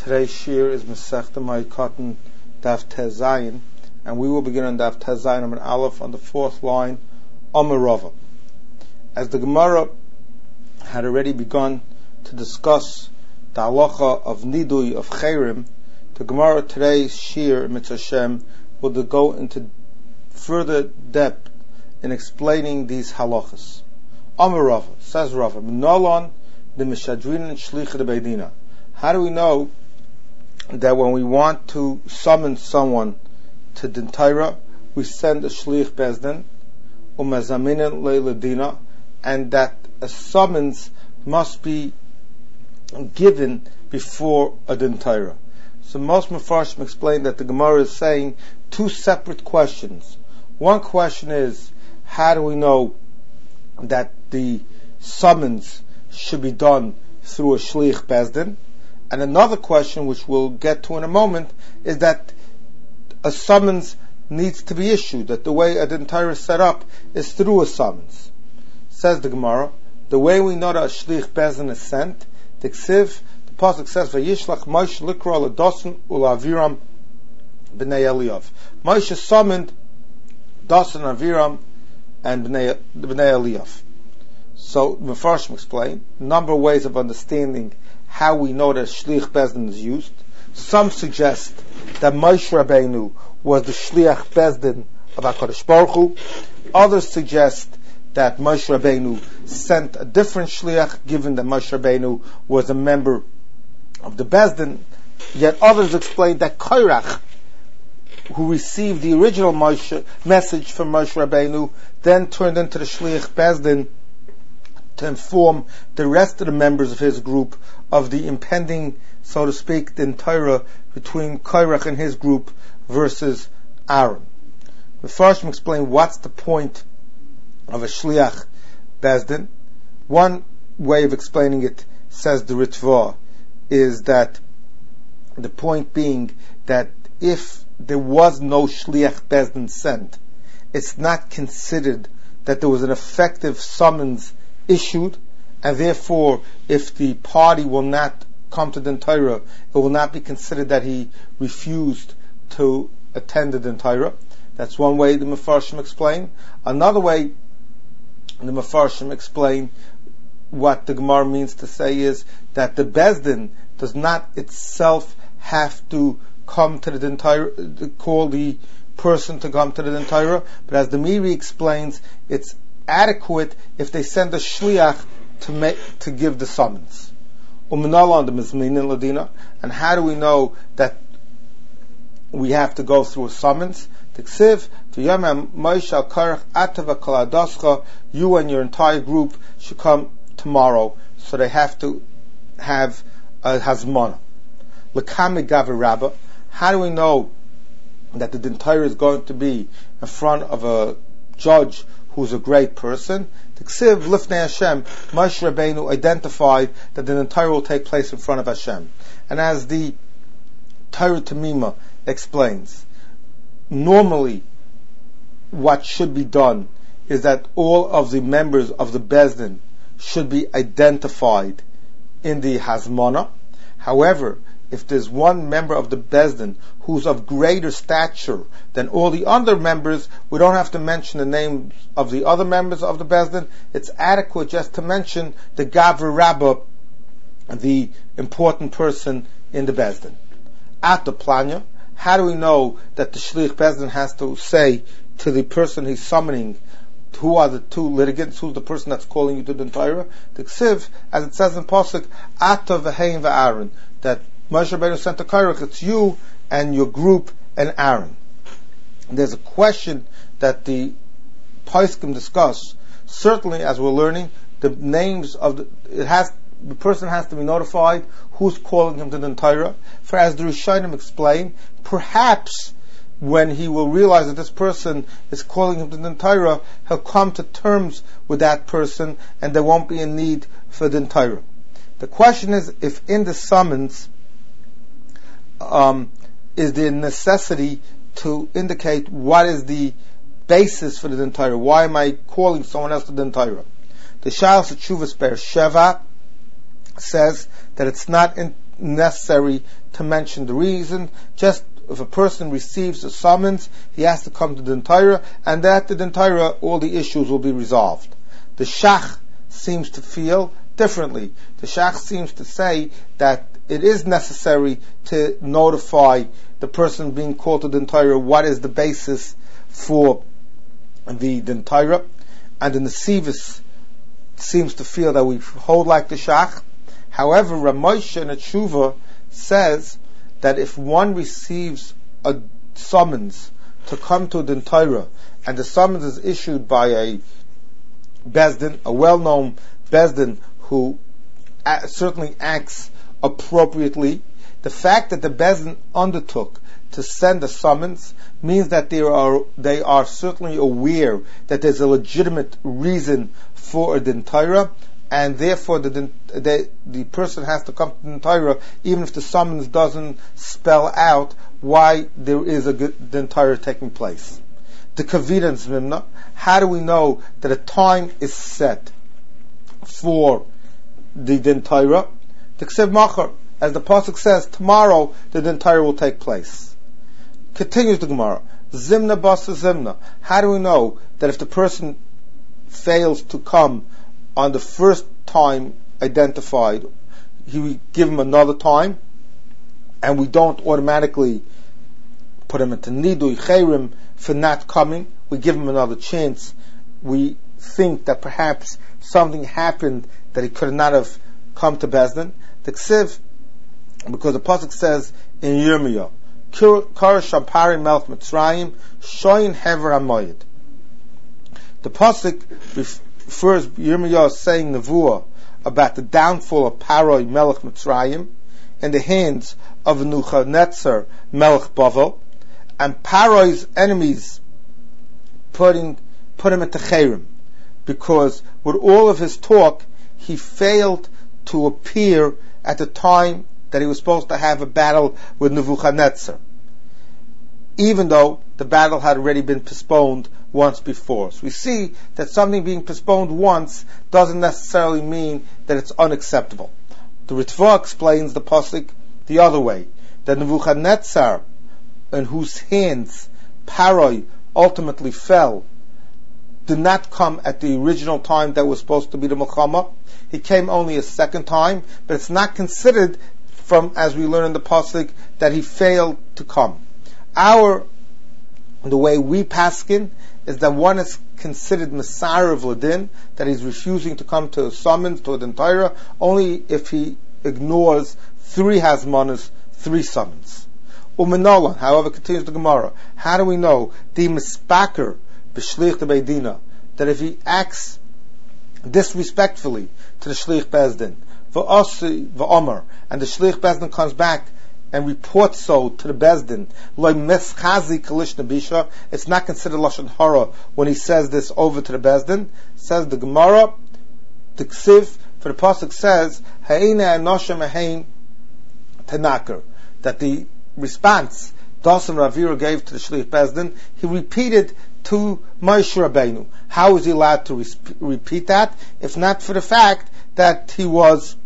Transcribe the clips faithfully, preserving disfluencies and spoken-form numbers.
Today's shir is Masechta Ma'ikatan Daf Tez Zayin, and we will begin on Daf Tez Zayin Amud Aleph on the fourth line, Amar Rava. As the Gemara had already begun to discuss the halacha of nidui of chayrim, the Gemara today's shir Mitzvah Shem will go into further depth in explaining these halachas. Amar Rava, says Rava, Minolon the Mishadrin Shlicha de Beidina. How do we know that when we want to summon someone to Din Torah, we send a shlich bezdin, umazaminin leiladina, and that a summons must be given before a Din Torah? So most Mefarshim explain that the Gemara is saying two separate questions. One question is, how do we know that the summons should be done through a shlich bezdin? And another question, which we'll get to in a moment, is that a summons needs to be issued, that the way a Din Torah is set up is through a summons. Says the Gemara, the way we know that a shlich bezdin is sent, the ksiv, the pasuk says, "Vayishlach Moshe likra leDasan uLaviram b'nei Eliyav." Moshe summoned Dasan, Aviram, and b'nei Eliyav. So Mefarshim explain a number of ways of understanding how we know that shlich bezdin is used. Some suggest that Moshe Rabbeinu was the shliach bezdin of HaKadosh Baruch Hu. Others suggest that Moshe Rabbeinu sent a different shliach, given that Moshe Rabbeinu was a member of the bezdin. Yet others explain that Korach, who received the original Moshe message from Moshe Rabbeinu, then turned into the shliach bezdin to inform the rest of the members of his group of the impending, so to speak, Din Torah between Korach and his group versus Aaron. The Mefarshim explain what's the point of a shliach bezdin. One way of explaining it, says the Ritva, is that the point being that if there was no shliach bezdin sent, it's not considered that there was an effective summons issued, and therefore if the party will not come to Din Torah, it will not be considered that he refused to attend the Din Torah. That's one way the Mefarshim explain. Another way the Mefarshim explain what the Gemara means to say is that the bezdin does not itself have to come to the Din Torah, call the person to come to the Din Torah, but as the Miri explains, it's adequate if they send a shliach to make, to give the summons. And how do we know that we have to go through a summons? You and your entire group should come tomorrow, so they have to have a hazmana. How do we know that the Din Torah is going to be in front of a judge who's a great person? The Ksiv Lifnei Hashem, Moshe Rabbeinu identified that the Din Torah will take place in front of Hashem. And as the Torah Tamima explains, normally what should be done is that all of the members of the bezdin should be identified in the hazmana. However, if there's one member of the bezdin who's of greater stature than all the other members, we don't have to mention the names of the other members of the bezdin. It's adequate just to mention the Gavri Rabbah, the important person in the bezdin. At the planya, how do we know that the shlich bezdin has to say to the person he's summoning, who are the two litigants, who's the person that's calling you to the Torah? The ksiv, as it says in pasuk, Ata v'hein v'Aaron, that Moshe Rabbeinu sent to Korach, it's you and your group and Aaron. And there's a question that the poskim discuss. Certainly, as we're learning, the names of the it has the person has to be notified who's calling him to the Torah. For as the Rishonim explain, perhaps when he will realize that this person is calling him to the Torah, he'll come to terms with that person, and there won't be a need for the Torah. The question is, if in the summons Um, is the necessity to indicate what is the basis for the Din Torah. Why am I calling someone else to the Din Torah? The Shalos Teshuvos Be'er Sheva says that it's not in, necessary to mention the reason. Just if a person receives a summons, he has to come to the Torah, and that the Torah, all the issues will be resolved. The Shach seems to feel differently. The Shach seems to say that it is necessary to notify the person being called to the Torah what is the basis for the Torah, and the Nesivis seems to feel that we hold like the Shach. However, Ramosha in Tshuva says that if one receives a summons to come to the Torah, and the summons is issued by a Bezdin, a well-known Bezdin who a- certainly acts appropriately, the fact that the Bezdin undertook to send a summons means that they are they are certainly aware that there's a legitimate reason for a din Torah, and therefore the, the the person has to come to the din Torah even if the summons doesn't spell out why there is a din Torah taking place. The Kavidans Mimna, how do we know that a time is set for the din Torah? The Ksiv Machar, as the pasuk says, tomorrow the din Torah will take place. Continues the Gemara, Zimna Basa Zimna. How do we know that if the person fails to come on the first time identified, he we give him another time, and we don't automatically put him into Nidui Chayrim for not coming? We give him another chance. We think that perhaps something happened that he could not have come to Bezdin. The Ksiv, because the pasuk says in Yirmiyah, Kar Shampari Melch Mitzrayim Shoyin Hever Amoyed. The pasuk refers Yirmiyah saying Nevuah about the downfall of Paroi Melech Mitzrayim in the hands of Nebuchadnezzar Melech Bavel, and Paroi's enemies putting put him into Chayrim, because with all of his talk he failed to appear at the time that he was supposed to have a battle with Nebuchadnezzar, even though the battle had already been postponed once before. So we see that something being postponed once doesn't necessarily mean that it's unacceptable. The Ritva explains the pasuk the other way, that Nebuchadnezzar, in whose hands Paroi ultimately fell, did not come at the original time that was supposed to be the Milchama. He came only a second time, but it's not considered, from as we learn in the pasuk, that he failed to come. Our, the way we paskin, is that one is considered Messiah of Ladin, that he's refusing to come to a summons, to a din Torah, only if he ignores three hazmanas, three summons. Umenolan, however, continues the Gemara, how do we know the mispaker b'shlich de beidina, that if he acts disrespectfully to the shlich bezdin, v'osi v'omer, and the shlich bezdin comes back and reports so to the bezdin, loy meschazi kalish nabisha, it's not considered lashon hara when he says this over to the bezdin. Says the Gemara, the ksiv for the pasuk says ha'ina anoshem ahein tenaker, that the response Dasan Ravira gave to the shlich bezdin, he repeated to Moshe Rabbeinu. How is he allowed to res- repeat that, if not for the fact that he was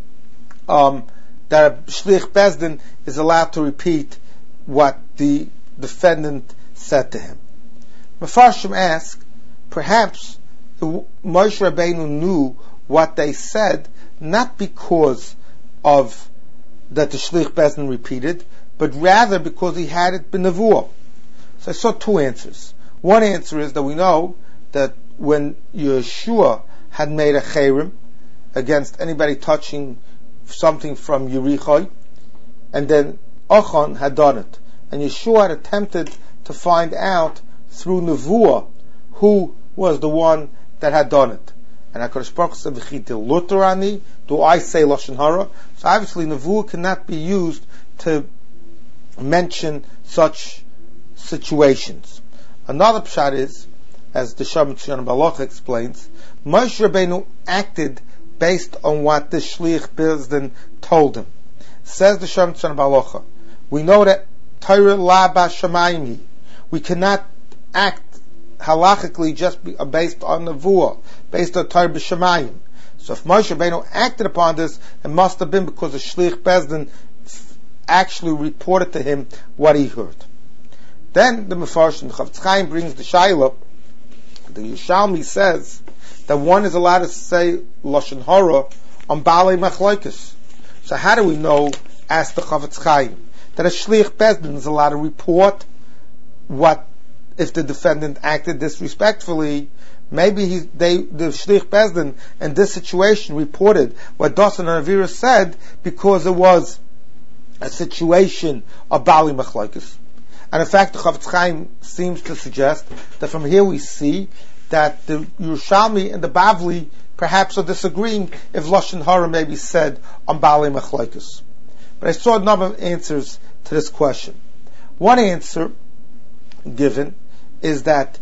um, that a shlich bezdin is allowed to repeat what the defendant said to him? Mefarshim ask, perhaps Moshe Rabbeinu knew what they said not because of that the shlich bezdin repeated, but rather because he had it b'nevuah. So I saw two answers. One answer is that we know that when Yeshua had made a chayrim against anybody touching something from Yericho, and then Achan had done it, and Yeshua had attempted to find out through nevuah who was the one that had done it. And HaKadosh Baruch Hu said, "V'chitil luterani," do I say lashon hara? So obviously nevuah cannot be used to mention such situations. Another pshat is, as the Shem Tzyon Balacha explains, Moshe Rabbeinu acted based on what the shlich bezdin told him. Says the Shem Tzyon Balacha, we know that Torah la b'shamayim, we cannot act halachically just based on nevuah, based on Torah b'shamayim. So if Moshe Rabbeinu acted upon this, it must have been because the Shlich Bezdin actually reported to him what he heard. Then the Mefarshim, the Chafetz Chaim brings the Shaila. The Yerushalmi says that one is allowed to say Lashon Hara on Baalei Machlokes. So how do we know, asked the Chafetz Chaim, that a Shlich Bezdin is allowed to report what if the defendant acted disrespectfully? Maybe he, they, the Shlich Bezdin in this situation reported what Dasan and Avira said because it was a situation of Baalei Machlokes. And in fact, the Chafetz Chaim seems to suggest that from here we see that the Yerushalmi and the Bavli perhaps are disagreeing if Lashon Hara may be said on Baalei Machlokes. But I saw a number of answers to this question. One answer given is that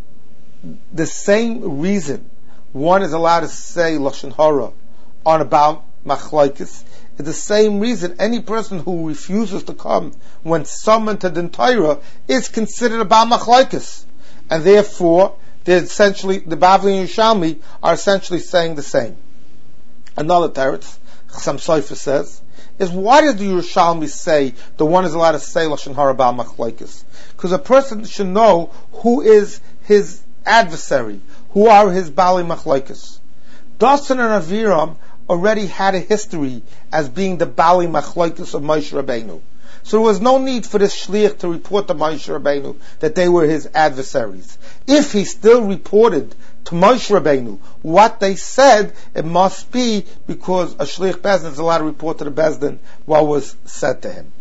the same reason one is allowed to say Lashon Hara on about Machlokes is the same reason any person who refuses to come when summoned to the Torah is considered a Baal Machlokes, and therefore they're essentially the Bavli and Yerushalmi are essentially saying the same. Another teretz, Chassam Sofer says, is why does the Yerushalmi say the one is allowed to say Lashon Hara Baal Machlokes? Because a person should know who is his adversary, who are his Baalei Machlokes. Dasan and Aviram already had a history as being the Baalei Machlokes of Moshe Rabbeinu. So there was no need for this shliach to report to Moshe Rabbeinu that they were his adversaries. If he still reported to Moshe Rabbeinu what they said, it must be because a shliach bezdin is allowed to report to the bezdin what was said to him.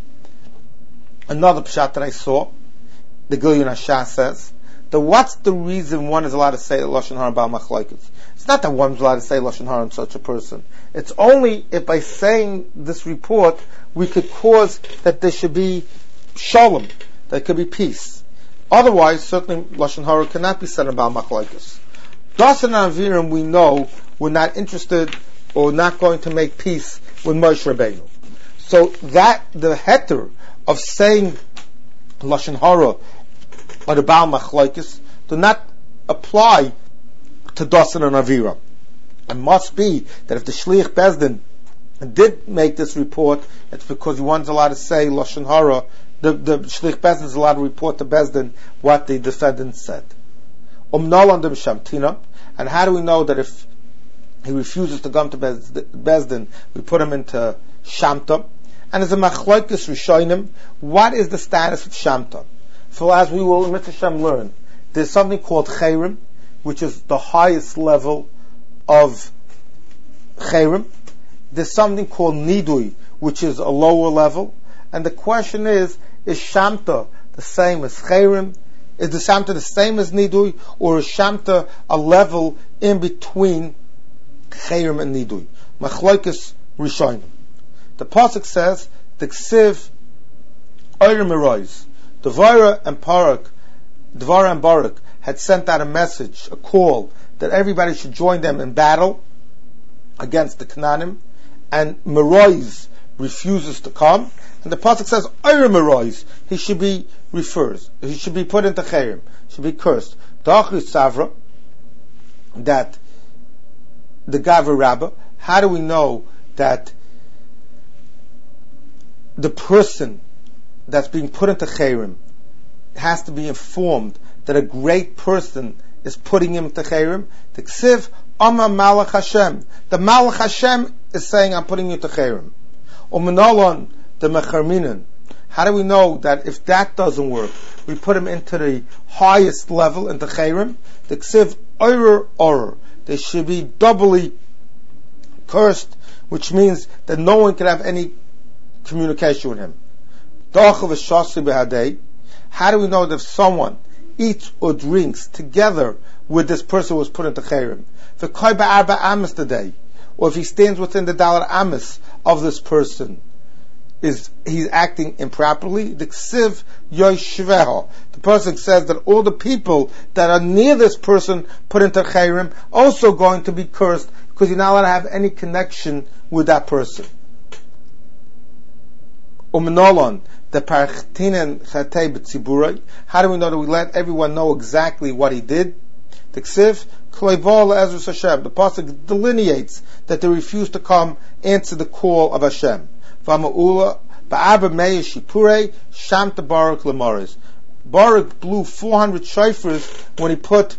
Another pshat that I saw, the Gilyon Hashas says, that what's the reason one is allowed to say Lashon Hara Baal Machlokes? It's not that one's allowed to say Lashon Hara on such a person. It's only if by saying this report we could cause that there should be shalom, there could be peace. Otherwise, certainly Lashon Hara cannot be said on Baal Machlokes. Dasan and Aviram, we know, were not interested or not going to make peace with Moshe Rabbeinu. So that, the heter of saying Lashon Hara or the Baal Machlokes do not apply to Dasan and Avira. It must be that if the Shliach Bezdin did make this report, it's because one's allowed to say Lashon Hara, the, the Shliach Bezdin is allowed to report to Bezdin what the defendant said. Umnal under Shamtina, and how do we know that if he refuses to come to Bezdin, we put him into Shamta? And as a Machlokes Rishonim, what is the status of Shamta? So as we will in Mitzvah Shem learn, there's something called Chayrim, which is the highest level of Chayrim. There's something called Nidui, which is a lower level. And the question is, is Shamta the same as Chayrim? Is the Shamta the same as Nidui? Or is Shamta a level in between Chayrim and Nidui? Machlokes Rishonim. The Pasuk says, the Ksiv Oyrim Erois, Devara and Barak, Devara and Barak had sent out a message, a call, that everybody should join them in battle against the Canaanim, and Merois refuses to come, and the pasuk says, Oyrim Merois, he should be refers, he should be put into Chayrim, should be cursed. Da'achri Savra, that the Gavra Rabbah, how do we know that the person that's being put into Chayrim has to be informed that a great person is putting him to Chayrim? The Ksiv Amma Malach Hashem. The Malach Hashem is saying, I'm putting you to Chayrim. Umenolon the Mecharminan. How do we know that if that doesn't work, we put him into the highest level, into Chayrim? The Ksiv Oyer Orer. They should be doubly cursed, which means that no one can have any communication with him. How do we know that if someone eats or drinks together with this person who was put into Chayrim, today, or if he stands within the Dalar Amis of this person, is he's acting improperly? The Ksiv Yoshveho, the person says that all the people that are near this person put into Chayrim also going to be cursed because you're not allowed to have any connection with that person. Umenolon the Parchtinen Chatei B'Tziburai. How do we know that we let everyone know exactly what he did? The Ksiv Kleival Ezras Hashem. The pasuk delineates that they refuse to come answer the call of Hashem. V'ama'ula ba'arba meish shipurei shamta Baruch lemoris. Baruch blew four hundred shofars when he put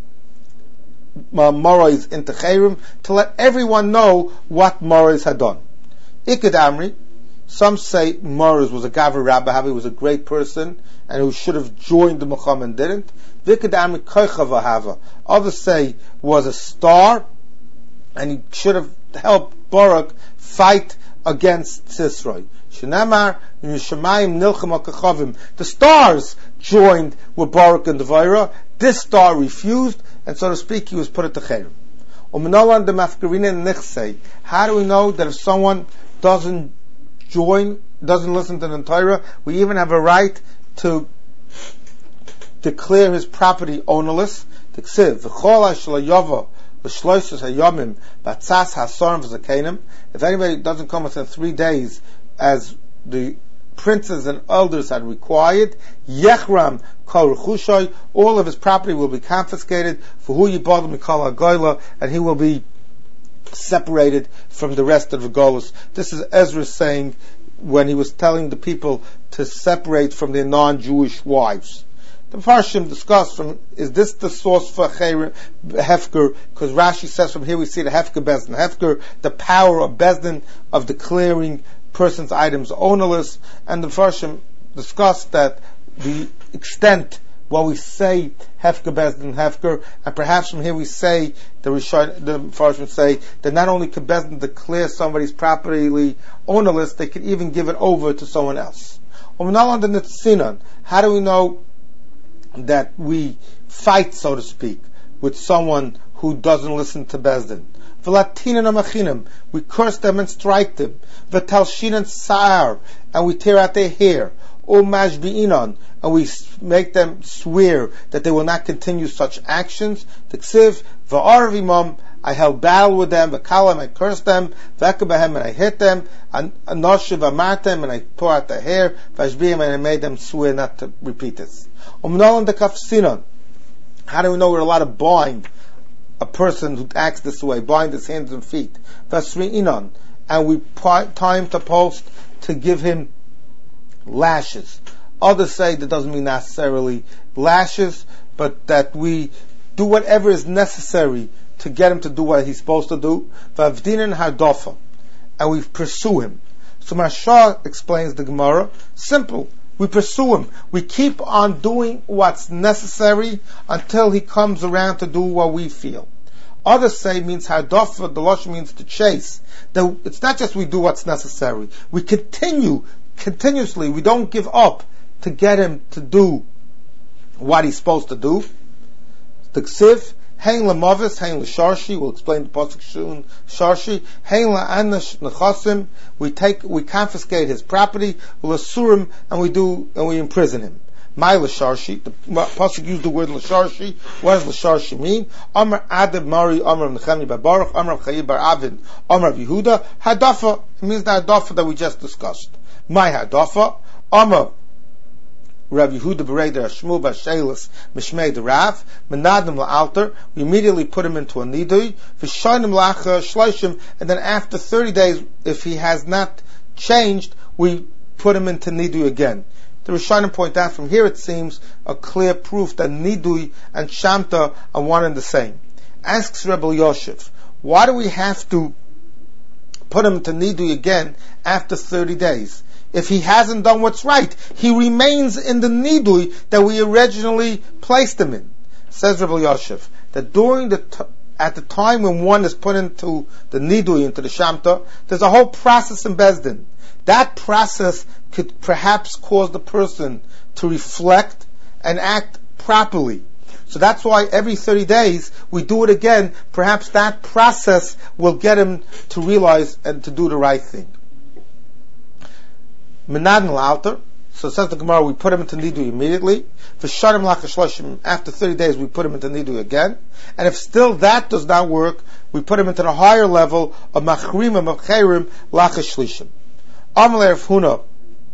uh, Morais into Chayrim to let everyone know what Morais had done. Ikad Amri, some say Morais was a Gavri Rabbi, he was a great person and who should have joined the Muhammad and didn't. Vikad Amri Koicha Vahava. Others say was a star and he should have helped Baruch fight against Sisroi. Shenamar Yishamayim Nilcham Kachavim. The stars joined with Baruch and Devaira. This star refused, and so to speak, he was put at the Chayrim. Uminolan de Mafkarina Nichsei. How do we know that if someone doesn't join, doesn't listen to the Torah, we even have a right to declare his property ownerless? Tiksiv v'chol ha'shlayova v'shloishes hayomim b'tzas hasorim v'zakenim. If anybody doesn't come within three days, as the princes and elders had required, Yechram kol rechushay, all of his property will be confiscated, for who yibadl mikol hagoyla, and he will be separated from the rest of the Golus. This is Ezra saying when he was telling the people to separate from their non-Jewish wives. The Farshim discuss from, is this the source for Hefker? Because Rashi says from here we see the Hefker Bezdin. Hefker, the power of Bezdin of declaring person's items ownerless, and the Farshim discuss that the extent while we say Hefker Bezdin Hefker, and perhaps from here we say the Rishon, the Farshim say that not only could Bezdin declare somebody's property ownerless, they could even give it over to someone else. How do we know that we fight, so to speak, with someone who doesn't listen to Bezdin? We curse them and strike them. V'talshinan sa'ar, and we tear out their hair. O mashbi'inon, and we make them swear that they will not continue such actions. T'ksiv v'arav imam, I held battle with them. V'kalam, I cursed them. V'ekabahem, and I hit them. Anoshiv amartem, and I tore out their hair. V'ashbi'im, and I made them swear not to repeat this. Umnolan dekafsinon. How do we know we're allowed to bind a person who acts this way, bind his hands and feet? V'asri'inon, and we tie him to post to give him lashes. Others say that doesn't mean necessarily lashes, but that we do whatever is necessary to get him to do what he's supposed to do. V'avdinan hardofa, and we pursue him. So Maharsha explains the Gemara, simple. We pursue him. We keep on doing what's necessary until he comes around to do what we feel. Others say means hardofa, the Lashon means to chase. The, it's not just we do what's necessary. We continue, continuously, we don't give up to get him to do what he's supposed to do. The ksiv, hein lamavis, hein l'sharshi, we'll explain the pasuk soon, sharshi, hein la'anash nechasim, we take, we confiscate his property, l'asurim, and we do, and we imprison him. My l'sharshi, the pasuk used the word l'sharshi. What does l'sharshi mean? Amar Adab Mari, Amar Nechemi bar Baruch, Amar Chayi bar Avin, Amar Yehuda, hadafa, it means the hadafa that we just discussed. My hadafa, Amar Rav Yehuda Bereder Shmuel Bashelis Mishmei the Rav Menadim la'alter. We immediately put him into a nidui. V'shonim lacha shloshim, and then after thirty days, if he has not changed, we put him into nidui again. The Rishonim point out from here it seems a clear proof that nidui and shamta are one and the same. Asks Rebbe Yosef, why do we have to put him into nidui again after thirty days? If he hasn't done what's right, he remains in the nidui that we originally placed him in. Says Rebbe Yosef that during the t- at the time when one is put into the nidui, into the shamta, there's a whole process in Bezdin. That process could perhaps cause the person to reflect and act properly. So that's why every thirty days we do it again. Perhaps that process will get him to realize and to do the right thing. Menadim la'alter. So says the Gemara, we put him into nidui immediately. V'sharim lachashloshim. After thirty days, we put him into nidui again. And if still that does not work, we put him into the higher level of machrim and machayrim lachashlishim. Amalei Rav Huna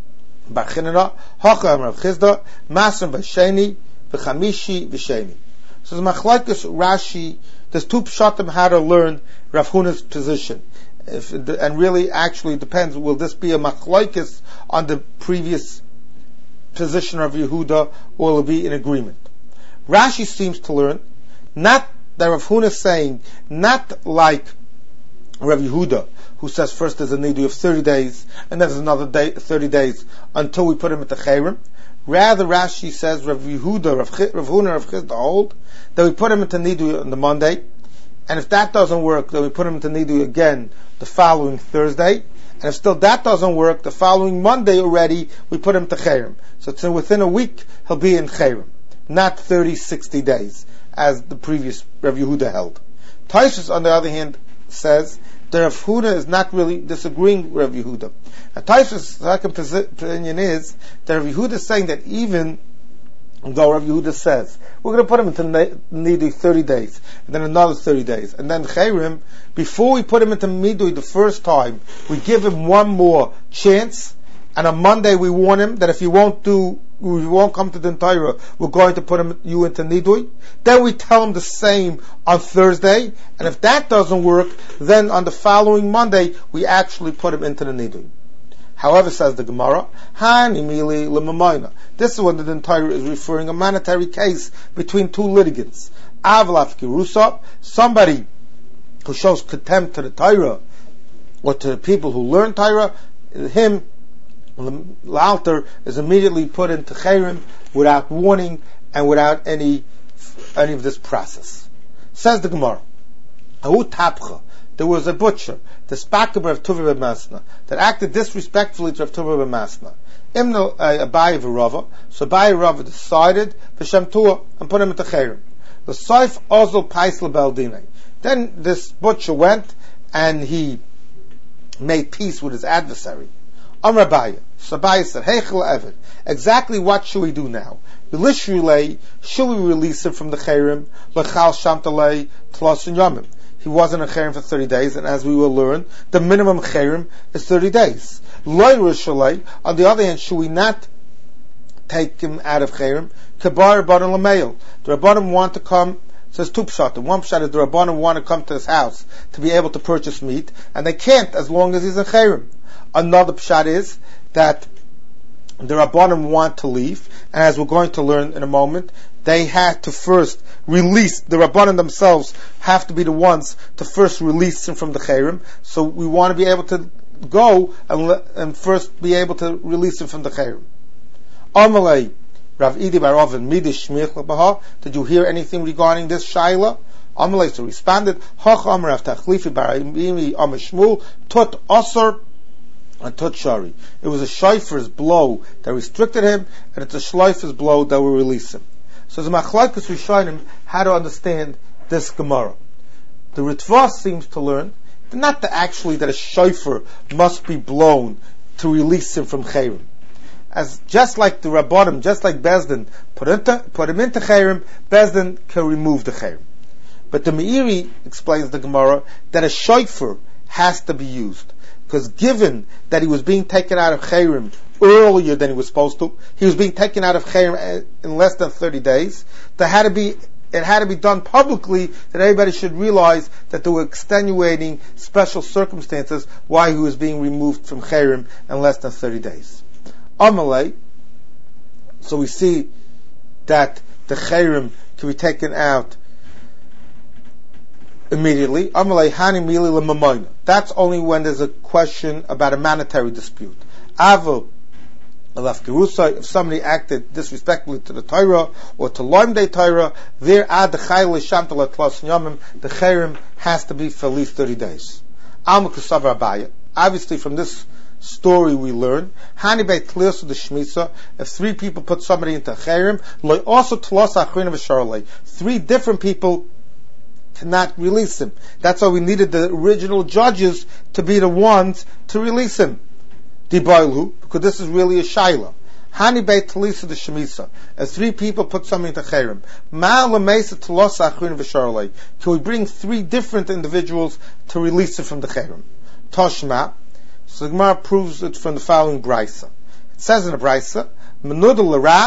b'chinana hacha Rav Chizda masrim b'sheni v'chamishi v'sheni. So the Machlokes Rashi, there's two pshatim how to learn Rav Huna's position. If, and really, actually, depends, will this be a Machlokes on the previous position of Yehuda, or will it be in agreement? Rashi seems to learn, not that Rav Huna is saying, not like Rav Yehuda, who says first there's a nidui of thirty days, and then there's another day, thirty days, until we put him at the Chayrim. Rather, Rashi says, Rav Yehuda, Rav, Ch- Rav Huna, Rav Chisda hold, that we put him into nidui on the Monday, and if that doesn't work, then we put him into nidui again the following Thursday, and if still that doesn't work, the following Monday already, we put him to Chayrim. So it's within a week, he'll be in Chayrim, not thirty, sixty days, as the previous Rav Yehuda held. Taishus, on the other hand, says that Rav Huna is not really disagreeing with Rav Yehuda. And Taishus' second opinion is that Rav Yehuda is saying that even though Rav Yehuda says, we're going to put him into Nidui thirty days, and then another thirty days, and then Chayrim, before we put him into Nidui the first time, we give him one more chance, and on Monday we warn him that if you won't do, if you won't come to the Torah, we're going to put him, you into Nidui. Then we tell him the same on Thursday, and if that doesn't work, then on the following Monday, we actually put him into the Nidui. However, says the Gemara, Hani mili l'mamayna. This is when the Torah is referring a monetary case between two litigants. Avlaf kirusa, somebody who shows contempt to the Torah, or to the people who learn Torah, him, l'alter, is immediately put into Chayrim without warning and without any any of this process. Says the Gemara, Ahu tapcha, there was a butcher, the spakaber of Tuva B'Masna, that acted disrespectfully to Tuva B'Masna. Imna Abaye v'Rava, so Abaye Rava decided v'Shem Tuah and put him into Chayrim. The Saif Ozil Paisla Beldinei. Then this butcher went and he made peace with his adversary. Amar Abaye, so Abaye said, Heichel Eved, exactly what should we do now? B'Lishrulei, should we release him from the Chayrim? L'chal Shamtalei Tlos Yomim. He wasn't in Chayrim for thirty days, and as we will learn, the minimum Chayrim is thirty days. Loi Rishalei, on the other hand, should we not take him out of Chayrim? Kabar Rabbanim Lameil. The Rabbanim want to come, says two pshatim. One pshat is the Rabbanim want to come to his house to be able to purchase meat, and they can't as long as he's in Chayrim. Another pshat is that the Rabbanim want to leave, and as we're going to learn in a moment, they had to first release, the Rabbanim themselves have to be the ones to first release him from the Chayrim. So we want to be able to go and, le- and first be able to release him from the Chayrim. Amalei, Rav Idi bar Oven, Midish Shmiach L'Baha, did you hear anything regarding this Shaila? Amalei, so responded, Hach Amar Rav Tachlifi bar Imi Amar Shmuel, Tut Osir, and Tut Shari. It was a shayfer's blow that restricted him, and it's a shleifer's blow that will release him. So the Machlokes Rishonim how to understand this Gemara. The Ritva seems to learn not that actually that a shayfer must be blown to release him from Chayrim. As just like the Rabbanim, just like Bezdin, put, into, put him into Chayrim, Bezdin can remove the Chayrim. But the Meiri explains the Gemara that a shayfer has to be used. Because given that he was being taken out of Chayrim earlier than he was supposed to, he was being taken out of Chayrim in less than thirty days, there had to be, it had to be done publicly that everybody should realize that there were extenuating special circumstances why he was being removed from Chayrim in less than thirty days. Amalei, so we see that the Chayrim can be taken out immediately. Amalei hani mili l'mamayna. That's only when there's a question about a monetary dispute. Avo alaf kirusa, if somebody acted disrespectfully to the Torah or to Lom Day Torah, there ad the chayil shamtal atlas yamim, the chayrim has to be for at least thirty days. Alma kusavar Abaye. Obviously, from this story we learn hani beit tlios the shmisa. If three people put somebody into chayrim, loy also tlos achrin v'sharolei. Three different people cannot release him. That's why we needed the original judges to be the ones to release him. Dibaylu, because this is really a shaila. Hani beit talisa the shemisa. As three people put something to chayrim. Ma lemesa talosa achrin v'sharolei. Can we bring three different individuals to release it from the chayrim? Toshma. So the Gemara proves it from the following brisa. It says in the brisa, Menudel l'Rav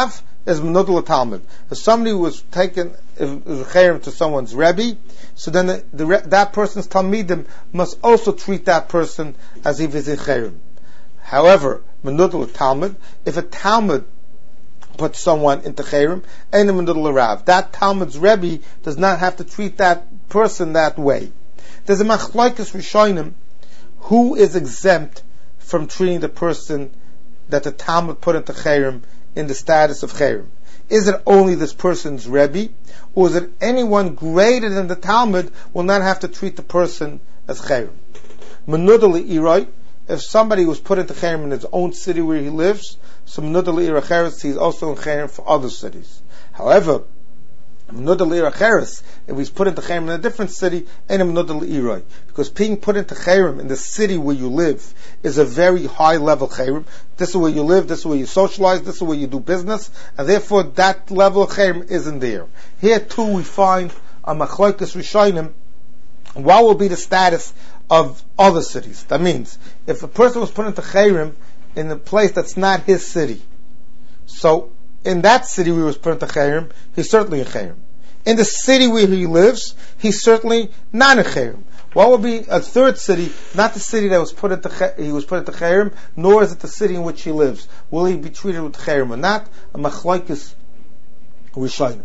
is Menudel Talmud. If somebody was taken if, if Chayrim to someone's Rebbe, so then the, the, that person's Talmidim must also treat that person as if he's in Chayrim. However, Menudel Talmud, if a Talmud puts someone into Chayrim, and a Menudel Rav, that Talmud's Rebbe does not have to treat that person that way. There's a Machlokes Rishonim who is exempt from treating the person that the Talmud put into Chayrim in the status of Chayrim. Is it only this person's Rebbe, or is it anyone greater than the Talmud will not have to treat the person as Chayrim? Menudel Iroi, if somebody was put into Chayrim in his own city where he lives, so Menudel Iracheres, he's also in Chayrim for other cities. However, Menudel Iracheres, if he's put into Chayrim in a different city, ain't a Menudel Iroi. Because being put into Chayrim in the city where you live is a very high level Chayrim. This is where you live, this is where you socialize, this is where you do business, and therefore that level of Chayrim isn't there. Here too we find a Machlokes Rishonim, what will be the status of other cities? That means, if a person was put into Chayrim in a place that's not his city, so in that city where he was put into Chayrim, he's certainly in Chayrim. In the city where he lives, he's certainly not in Chayrim. What will be a third city, not the city that was put into he was put into Chayrim, nor is it the city in which he lives? Will he be treated with Chayrim or not? A Machlokes Rishonim.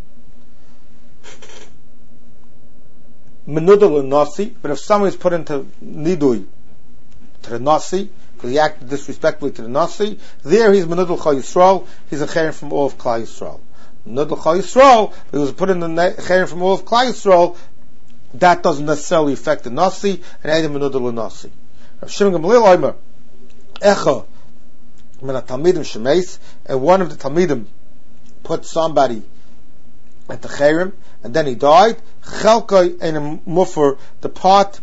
Menudel Nasi, but if someone is put into Nidui to the Nasi, because he acted disrespectfully to the Nasi, there he's Menudel Chal Yisrael, he's a Chayrim from all of Klal Yisrael. Menudel Chal Yisrael, he was put in the Chayrim from all of Klal Yisrael, that doesn't necessarily affect the Nasi, and Eidim Menudel Nasi. Rav Shimon Gamliel Omer, Echa, Min HaTalmidim Shemeis, and one of the Talmidim put somebody into Chayrim, and then he died, Chelkai and Mufar, the part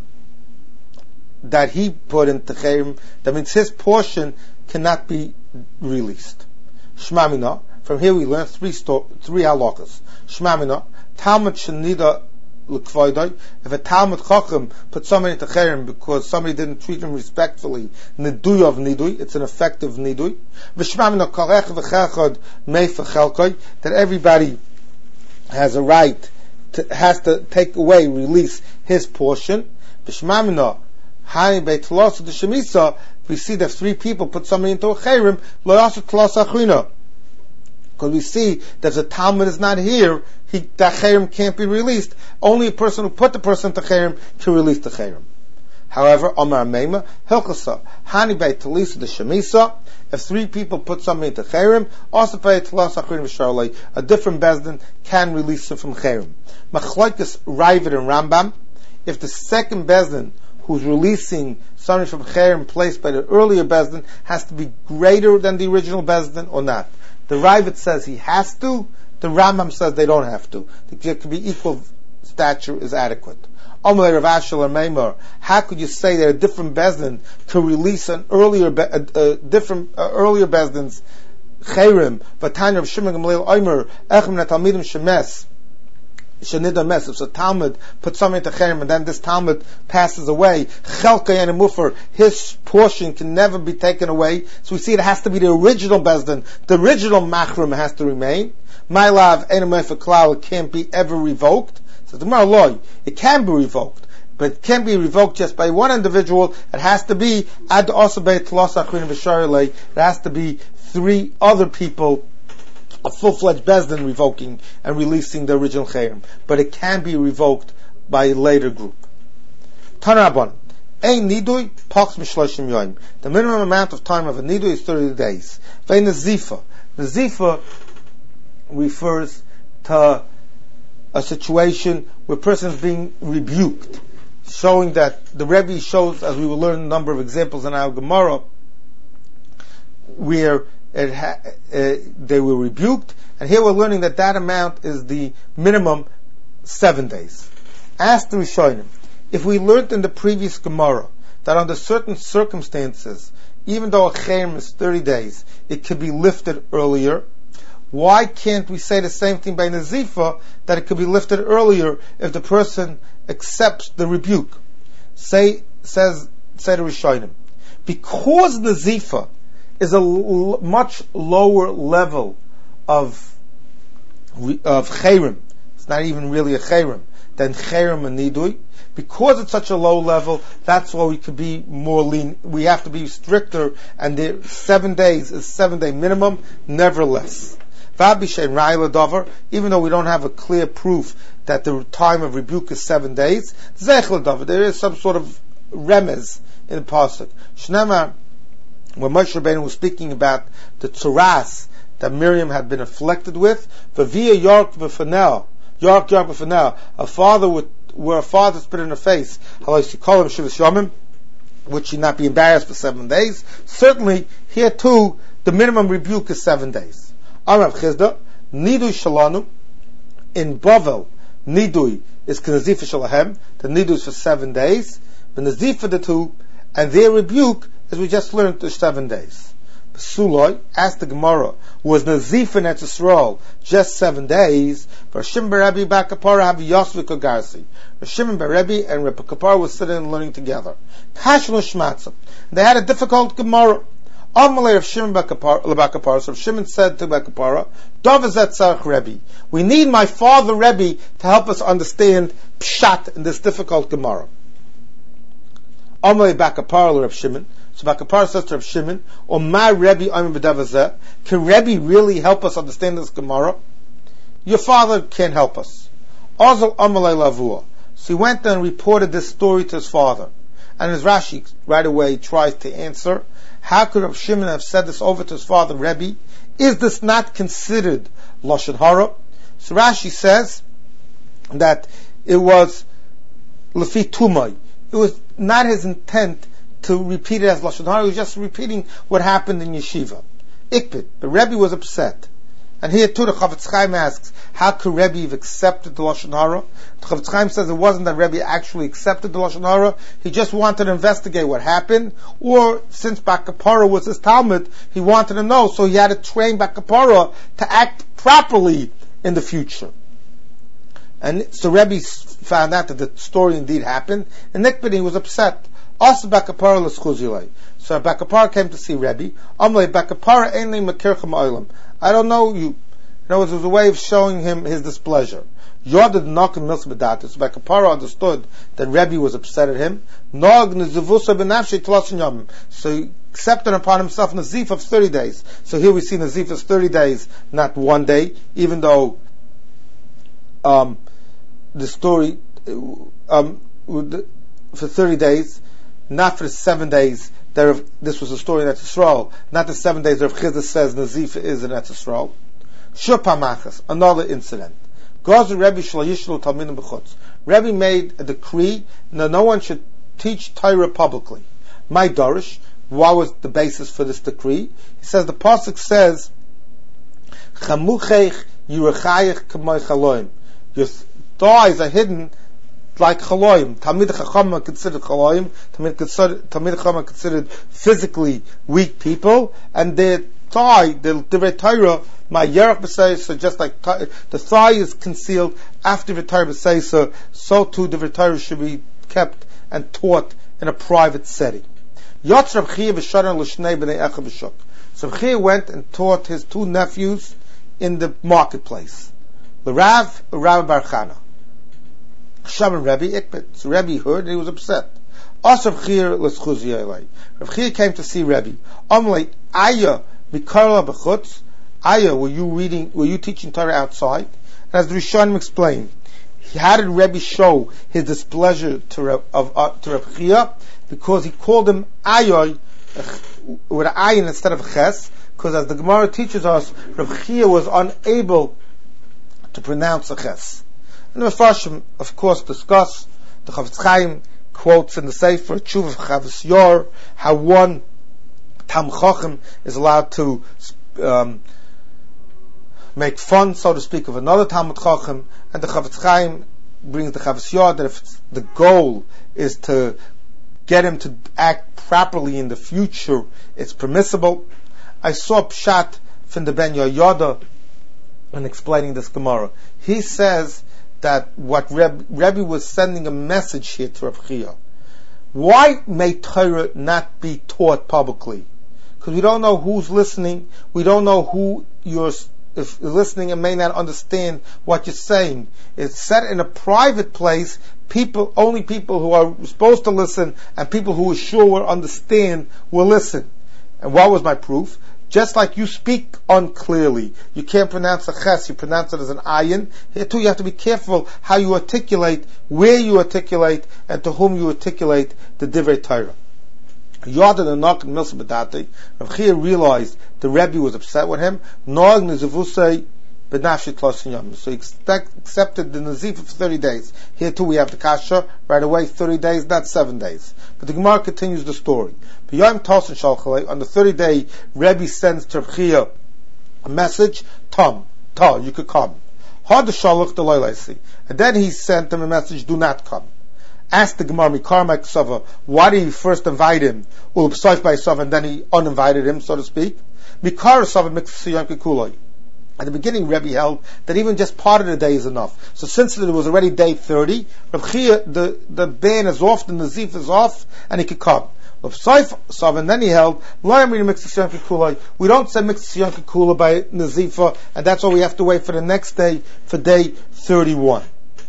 that he put into Chayrim, that means his portion cannot be released. Shmamina, from here we learn three sto- three halachas. Shmamina, Talmud Shenida L'Kvoidai, if a Talmud Chacham put somebody into Chayrim because somebody didn't treat him respectfully, Nidui of Nidui, it's an effective Nidui. V'shmamina Karech V'chechad Meif Chelkai, that everybody has a right to, has to take away, release his portion. V'shmamina Hani Beit Losa the Shemisa, we see that three people put somebody into a Chayrim, Lo Yasa Tlosa Achrina. Because we see that the Talmud is not here, he, that Chayrim can't be released. Only a person who put the person into Chayrim can release the Chayrim. However, Omar Meima, Hilchasa, Hani Beit Talisa the Shemisa, if three people put somebody into Chayrim, also Beit Tlosa Achrina V'Sharlei, a different Bezdin can release him from Chayrim. Machlokes Ravid and Rambam, if the second Bezdin who's releasing somebody from Chayrim placed by the earlier Bezdin has to be greater than the original Bezdin or not. The Ravid says he has to, the Rambam says they don't have to. It could be equal stature is adequate. Omer Rav Ashel or Meimor, how could you say that a different Bezdin to release an earlier, be, a, a different, uh, earlier Bezdin's Chayrim, Vatanya of Shimon Gamliel Omer, Echem Natalmidim Shemes, Shenida Mes, if the Talmud put something to Chayrim and then this Talmud passes away, Chelka and Mufar, his portion can never be taken away. So we see it has to be the original Bezdin, the original Machrim has to remain. My love, Enamay for Klal, it can't be ever revoked. So the Gemara Loi, it can be revoked, but it can't be revoked just by one individual. It has to be Ad Osabei Tlos Achrina V'Sharlei. It has to be three other people, a full-fledged Bezdin revoking and releasing the original Chayrim. But it can be revoked by a later group. Tanarabon. Ein Nidui, Pachs Mishloshim Yoim. The minimum amount of time of a Nidui is thirty days. Vein Zifa. The Zifa refers to a situation where a person is being rebuked, showing that the Rebbe shows, as we will learn a number of examples in our Gemara, where It ha- uh, they were rebuked, and here we're learning that that amount is the minimum seven days. Ask the Rishonim, if we learned in the previous Gemara that under certain circumstances, even though a Chayrim is thirty days, it could be lifted earlier, why can't we say the same thing by Nazifa, that it could be lifted earlier if the person accepts the rebuke? Say, says, say the Rishonim, because Nazifa is a l- much lower level of of Cherem. It's not even really a Cherem. Then Cherem and Nidui. Because it's such a low level, that's why we could be more lean. We have to be stricter, and the seven days is seven day minimum, never less. Even though we don't have a clear proof that the time of rebuke is seven days, there is some sort of remez in the pasuk. Shnema, when Moshe Rabbeinu was speaking about the tzuras that Miriam had been afflicted with, v'via york v'fanel, york york v'fanel, a father would, where a father spit in her face, would she not be embarrassed for seven days? Certainly, here too, the minimum rebuke is seven days. Arav Chizda, Nidui Shalanu, in Bavel, Nidui is K'nazifa Shalahem, the Nidui is for seven days, the Nazifa the two, and their rebuke, as we just learned, is seven days. Suloi, asked the Gemara, was Nazifa and Eretz Yisrael just seven days? For Shimon Berebi Bakapara have Yosvik Garsi. Shimon Berebi and Rebbe Kapara was sitting and learning together. Kashlo Shmatzah. They had a difficult Gemara. Amalei of Shimon Bakapara, so Shimon said to Bakapara, Dovazet Tzarech Rebbe. We need my father Rebbe to help us understand Pshat in this difficult Gemara. Amalei Bakapara of Shimon. So Bakapara says to Reb Shimon, or my Rebbe Amin B'Davazeh, can Rebbe really help us understand this Gemara? Your father can't help us. Azal Amalei Lavua. So he went there and reported this story to his father. And as Rashi right away tries to answer, how could Reb Shimon have said this over to his father Rebbe? Is this not considered Lashon Hara? So Rashi says that it was Lefi Tumai. It was not his intent to repeat it as Lashon Hara. He was just repeating what happened in yeshiva. Ikbid. But Rebbe was upset. And here too the Chavetz Chaim asks, how could Rebbe have accepted the Lashon Hara? The Chavetz Chaim says it wasn't that Rebbe actually accepted the Lashon Hara. He just wanted to investigate what happened. Or, since Bakapara was his Talmud, he wanted to know, so he had to train Bakapara to act properly in the future. And so Rebbe found out that the story indeed happened, and Nikbid, he was upset. Also Bakapara l'schuzilei. So Bakapara came to see Rebbe. Amlei Bakapara ainli makirchem oilam. I don't know you. In other words, it was a way of showing him his displeasure. Yodad nakim milsa b'datis. Bakapara understood that Rebbe was upset at him. Nog nezivusa b'nafshei tlasin yomim. So he accepted upon himself nazif of thirty days. So here we see nazif is thirty days, not one day, even though um, the story um, for thirty days, not for the seven days. There, this was a story in Eretz Yisrael, not the seven days. Rav Chizda says Nazif is in Eretz Yisrael. Shupamachas, another incident. Goz Rebbe Shlo Yishlu Talmidim B'chutz. Rebbe made a decree that no one should teach Torah publicly. My Dorish, what was the basis for this decree? He says the pasuk says, Chamucheich Yirachayich K'may Chaloim. Your thighs are hidden like chaloim. Talmid Chacham are considered chaloim. Talmid Chacham are considered physically weak people, and their thigh, the Divrei Torah, my Yerach B'Seisa, just like the thigh is concealed after the Torah B'Seisa, so too the Divrei Torah should be kept and taught in a private setting. Yotz Rav Chiya v'Sharon l'shnei b'nei Echa b'shuk. So Rav Chiya went and taught his two nephews in the marketplace. The Rav, Rav Bar Chana. Shaman Rebbe Ikbet. So Rebbe heard and he was upset. Also Rav Chiya l'schuz yelei. Rav Chiya came to see Rebbe. Amalei Aya Mikarla b'chutz. Aya, were you reading? Were you teaching Torah outside? And as the Rishonim explained, how did Rebbe show his displeasure to Reb, of uh, to Rav Chiya? Because he called him Ayoy with an ayin instead of ches. Because as the Gemara teaches us, Rav Chiya was unable to pronounce a ches. And the Mefarshim, of course, discuss, the Chavetz Chaim quotes in the Sefer Tshuva of Chavis Yor, how one Tam Chochem is allowed to um, make fun, so to speak, of another Talmud Chochem, and the Chavetz Chaim brings the Chavis Yor that if the goal is to get him to act properly in the future, it's permissible. I saw Pshat from the Ben Yoda in explaining this Gemara. He says that what Reb, Rebbe was sending a message here to Rav Chiya. Why may Torah not be taught publicly? Because we don't know who's listening, we don't know who you're if you're listening and may not understand what you're saying. It's said in a private place. People, only people who are supposed to listen and people who are sure will understand will listen. And what was my proof? Just like you speak unclearly, you can't pronounce a ches, you pronounce it as an ayin. Here too, you have to be careful how you articulate, where you articulate, and to whom you articulate the divrei Torah. Yada the knock and milsa bedate. Rav Chia realized the Rebbe was upset with him. Nog nizavusay benafshi tlosin yom. So he expect, accepted the nazifa for thirty days. Here too we have the kasha right away. Thirty days, not seven days. But the Gemara continues the story. B'yom tosin shalchalei. On the thirty day, Rebbe sends to Rav Chia a message. Tom, ta, you could come. Had the shalach the loylaisi. And then he sent him a message. Do not come. Asked the Gemara, Mikar Sava, why did he first invite him? Ulpsaif by Sava, and then he uninvited him, so to speak. Mikar Sava Kuloi. At the beginning, Rebbe held that even just part of the day is enough. So since it was already day thirty, Reb Chia, the, the ban is off, the nazif is off, and he could come. Ulpsaif Sava, and then he held, we don't say Mitzvah Kula by nazifa, and that's why we have to wait for the next day, for day thirty-one.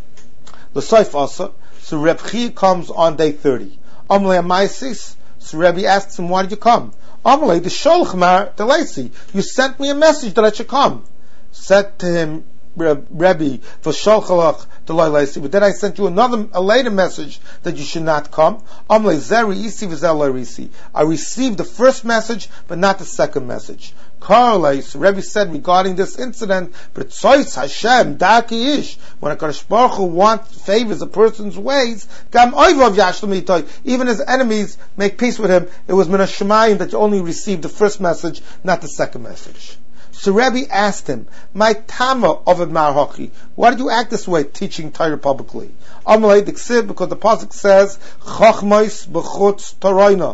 L'saif Asa, so Reb Chia comes on day thirty. Amalei Amaisis. So Rebbe asks him, why did you come? Amalei, the Sholch Mar Delaisi. You sent me a message that I should come. Said to him, Rebbe, for Sholchalach Delaisi. But then I sent you another, a later message that you should not come. Amalei Zeri Isi V'Zel Risi. I received the first message, but not the second message. Karlais, Rebbe said regarding this incident, but Tzois Hashem Daki Ish, when a Kadosh Baruch Hu wants favors a person's ways, Gam Oivav Yashlam Itoy, even his enemies make peace with him. It was Min HaShemayim that you only received the first message, not the second message. So Rebbe asked him, my Tama of Mar Hochi, why did you act this way, teaching Torah publicly? Amalei Diksib, because the pasuk says, Chachmais B'chutz Toroina,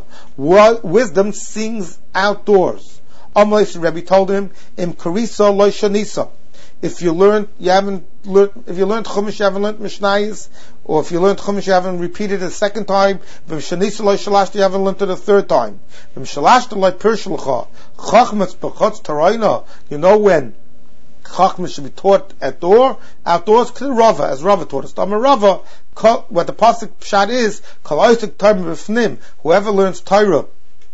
wisdom sings outdoors. Amalei, Rebbe told him, Im Karisa Lo Shanisa. If you learned, you haven't learned, if you learned Chumash, you haven't learned Mishnayos, or if you learned Chumash, you haven't repeated it a second time, V'im Shanisa Lo Shalashta, you haven't learned it a third time. V'im Shalashta Lo Pirshulcha, Chachmas B'chutz Toroina, you know when Chachmas should be taught at door, outdoors, Rava, as Rava taught us. Tamar Rava, what the pasuk pshat is, Kol Oisik Torah B'fnim, whoever learns Torah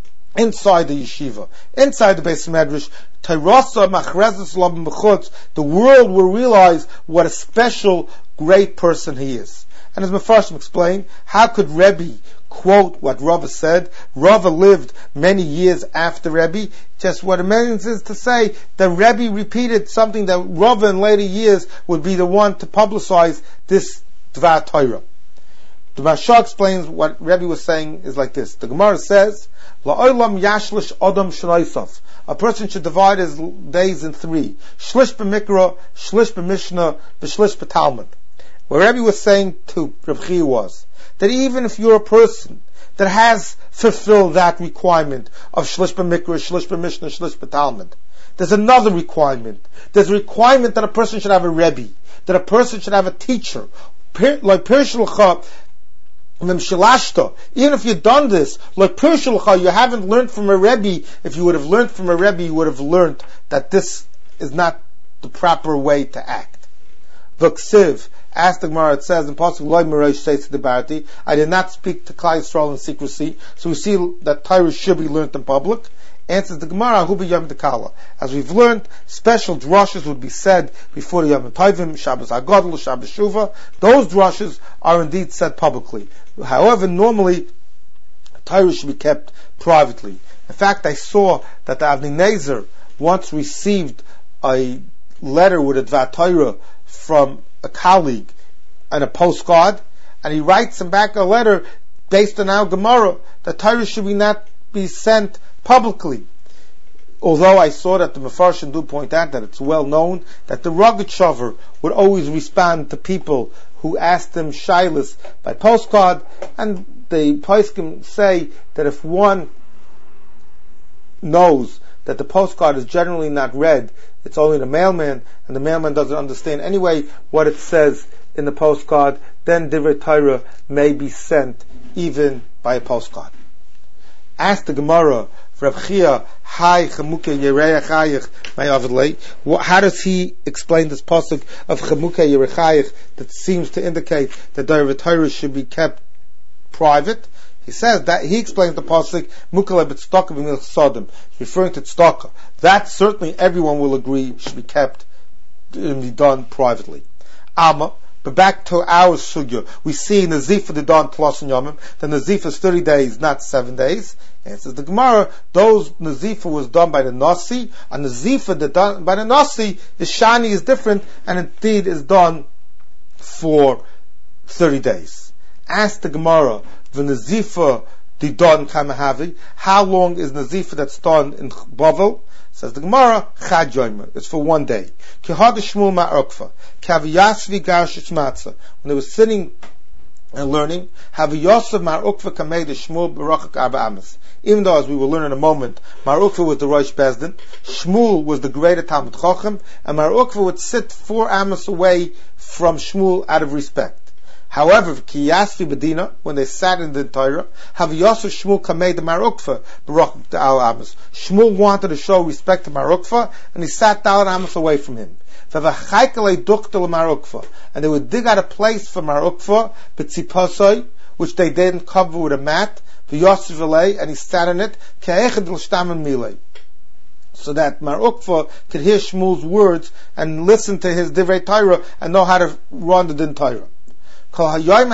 inside the yeshiva, inside the Beis Medrash, Tairasa Machrezes Labim B'chutz, the world will realize what a special, great person he is. And as Mefarshim explained, how could Rebbe quote what Rava said? Rava lived many years after Rebbe. Just what it means is to say that Rebbe repeated something that Rava in later years would be the one to publicize this Dvar Torah. The Maharsha explains what Rebbe was saying is like this. The Gemara says, La'olam yashlish adam shnaisaf. A person should divide his days in three. Shlish b'mikra, shlish b'mishnah, b'shlish b'talmud. What Rebbe was saying to Reb Chia was that even if you're a person that has fulfilled that requirement of shlish b'mikra, shlish b'mishnah, shlish b'talmud, there's another requirement. There's a requirement that a person should have a Rebbe, that a person should have a teacher. Like Pirshulcha, even if you've done this, like Pirshulcha, you haven't learned from a Rebbe. If you would have learned from a Rebbe, you would have learned that this is not the proper way to act. V'ksiv, asked the Gemara, it says in Pasuk Loi Merosh says to the Barati, I did not speak to Klal Yisrael in secrecy. So we see that Torah should be learned in public. Answers the Gemara, Hu b'Yom Tekala. As we've learned, special drushes would be said before the Yom Tovim, Shabbos HaGadol, Shabbos Shuvah. Those drushes are indeed said publicly. However, normally, Torah should be kept privately. In fact, I saw that the Avnei Nezer once received a letter with a Dvar Torah from a colleague and a postcard, and he writes him back a letter based on our Gemara that Torah should be not be sent publicly. Although I saw that the Mefarshim do point out that it's well known that the Rogachover would always respond to people who asked him shilas by postcard, and the poskim say that if one knows that the postcard is generally not read, it's only the mailman, and the mailman doesn't understand anyway what it says in the postcard, then Divrei Torah may be sent even by a postcard. Asked the Gemara, Rav Chia, Hai Chamuke Yereach Hayich Mayavidlei. How does he explain this pasuk of Chamuke Yereach Hayich that seems to indicate that the Torah should be kept private? He says that he explains the pasuk Mukale B'Tzedakah B'Milch Sodom, referring to tzedakah. That certainly everyone will agree should be kept and be done privately. Alma. But back to our sugya, we see Nazifa the Don plus and Yomim, the Nazifa is thirty days, not seven days. And it says the Gemara, those Nazifa was done by the Nasi, and Nazifa that done by the Nasi, the Shani is different, and indeed is done for thirty days. Ask the Gemara, the Nazifa the Don Kamahavi, how long is Nazifa that's done in Bavel? Says the Gemara, Chad Yomer. It's for one day. Kihad Shmuel Ma'okfa. Kaviyasvi Garshish Matzah. When they were sitting and learning, Haviyosef Ma'okfa Kamei the Shmuel Barachak Arba Amas. Even though, as we will learn in a moment, Ma'okfa was the Rosh Bezdin, Shmuel was the greater Talmud Chochem, and Ma'okfa would sit four Amas away from Shmuel out of respect. However, Kiyasvi Bedina, when they sat in the Torah, Haviyosef Shmuel Kamei the Marukfa Barachak the Al Amos. Shmuel wanted to show respect to Marukfa, and he sat down Amos away from him. And they would dig out a place for Marukfa, B'tzipasoi, which they didn't cover with a mat, V'yosef Alei, and he sat on it, Ka'echad l'shtam milei, so that Marukfa could hear Shmuel's words and listen to his Divrei Torah and know how to run the Din Torah. Every day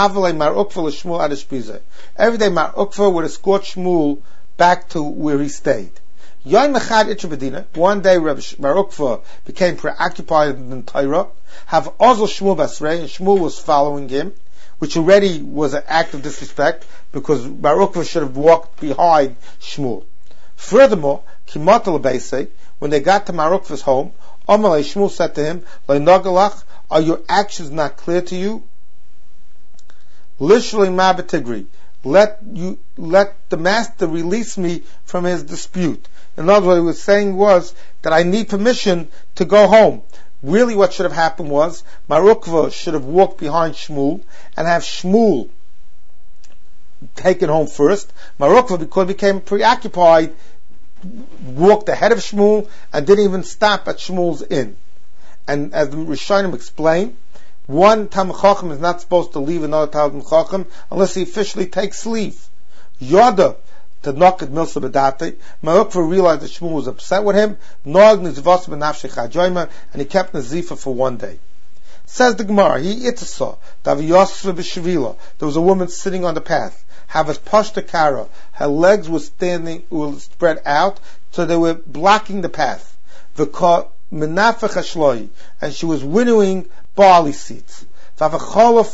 Mar Ukva would escort Shmuel back to where he stayed. One day Mar Ukva became preoccupied in the Torah. Have Ozel Shmuel Basrei, and Shmuel was following him, which already was an act of disrespect because Mar Ukva should have walked behind Shmuel. Furthermore, Kimatal Beisei, when they got to Mar Ukva's home, Amalei Shmuel said to him, are your actions not clear to you? Literally, Mabatigri, let you, let the master release me from his dispute. In other words, what he was saying was that I need permission to go home. Really, what should have happened was Mar Ukva should have walked behind Shmuel and have Shmuel taken home first. Mar Ukva, because he became preoccupied, walked ahead of Shmuel and didn't even stop at Shmuel's inn. And as the Rishonim explained, one Talmid Chacham is not supposed to leave another Talmid Chacham unless he officially takes leave. Yoda, to knock at Milsa B'date, Mar Ukva realized that Shmuel was upset with him, Nog Nizvos B'nafshei Chad Yomer, and he kept Nazifa for one day. Says the Gemara, he itasa, Daviyosva B'Shavila, there was a woman sitting on the path, have a pashta kara, her legs were standing, were spread out, so they were blocking the path. V'ka Menafech Hashloi, and she was winnowing barley seeds. There was a